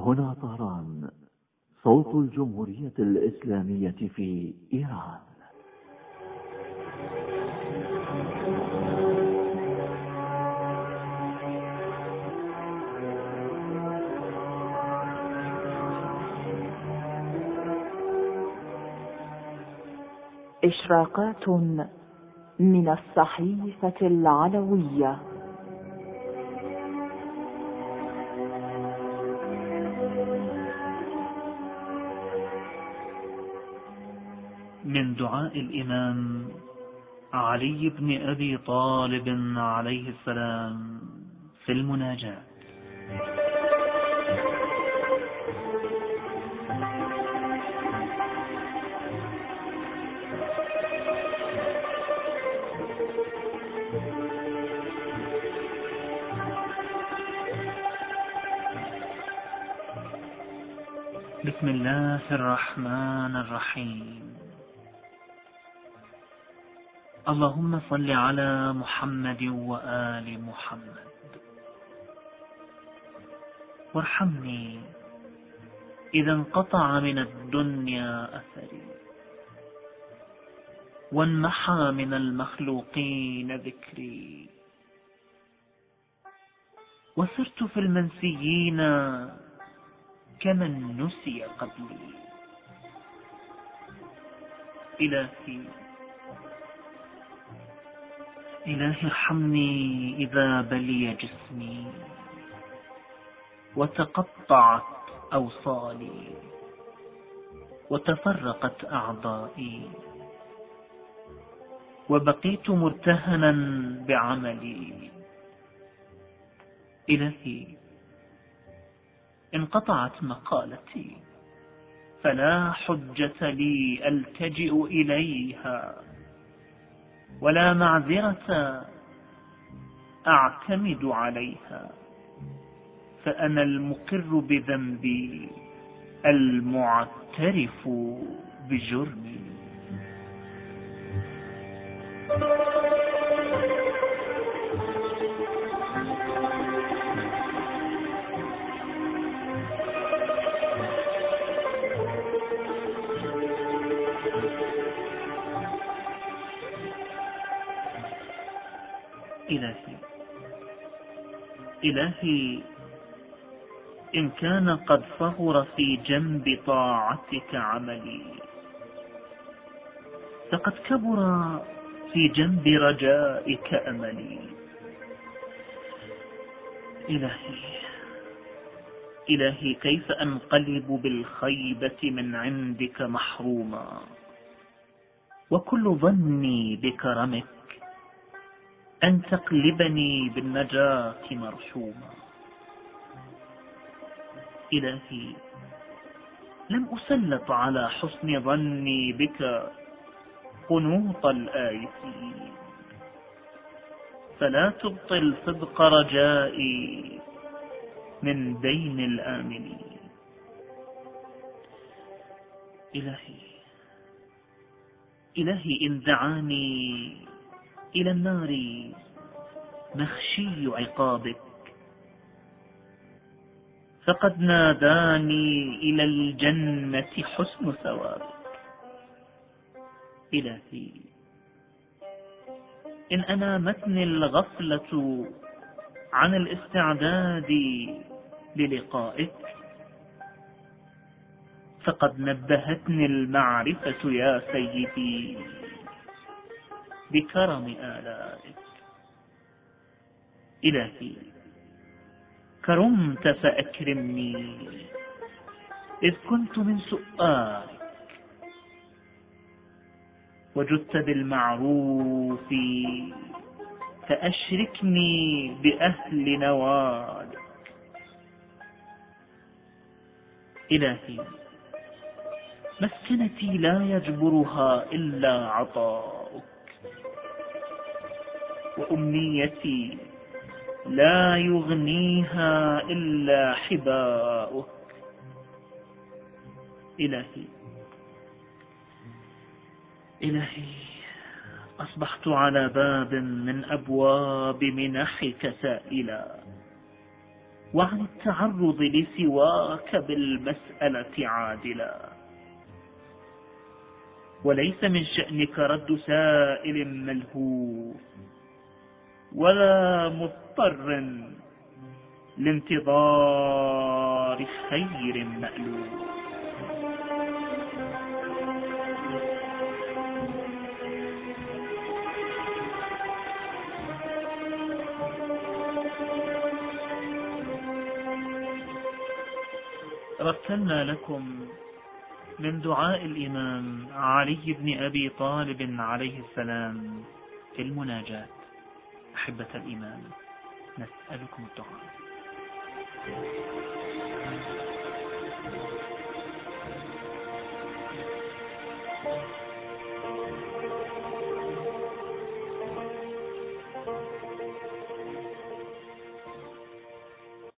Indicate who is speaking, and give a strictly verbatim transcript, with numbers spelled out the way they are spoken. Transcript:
Speaker 1: هنا طهران، صوت الجمهورية الإسلامية في إيران.
Speaker 2: إشراقات من الصحيفة العلوية.
Speaker 3: من دعاء الإمام علي بن أبي طالب عليه السلام في المناجاة. بسم الله الرحمن الرحيم. اللهم صل على محمد وآل محمد، وارحمني إذا انقطع من الدنيا أثري، وانمحى من المخلوقين ذكري، وسرت في المنسيين كمن نسي قبلي. إلهي إلهي ارحمني إذا بلي جسمي وتقطعت أوصالي وتفرقت أعضائي، وبقيت مرتهنا بعملي. إلهي انقطعت مقالتي، فلا حجة لي ألتجئ إليها، ولا معذرة أعتمد عليها، فأنا المقر بذنبي المعترف بجرمي. إلهي إلهي إن كان قد صغر في جنب طاعتك عملي، فقد كبر في جنب رجائك أملي. إلهي إلهي كيف أنقلب بالخيبة من عندك محروما، وكل ظني بكرمك أن تقلبني بالنجاة مرحوما. إلهي لم أسلط على حسن ظني بك قنوط الآيسين، فلا تبطل صدق رجائي من دين الآمنين. إلهي إلهي إن دعاني إلى النار مخشي عقابك، فقد ناداني إلى الجنة حسن ثوابك. إلهي إن أنامتني الغفلة عن الاستعداد للقائك، فقد نبهتني المعرفة يا سيدي بكرم آلائك. إلهي كرمت فأكرمني إذ كنت من سؤالك، وجدت بالمعروف فأشركني بأهل نوالك. إلهي مسكنتي لا يجبرها إلا عطاؤك، وأمنيتي لا يغنيها إلا حباؤك. إلهي إلهي أصبحت على باب من أبواب منحك سائلا، وعن التعرض لسواك بالمسألة عادلا. وليس من شأنك رد سائل ملهوف ولا مضطر لانتظار خير مألوف. رتلنا لكم من دعاء الإمام علي بن أبي طالب عليه السلام في المناجاة. أحبة الإمام، نسألكم الدعاء.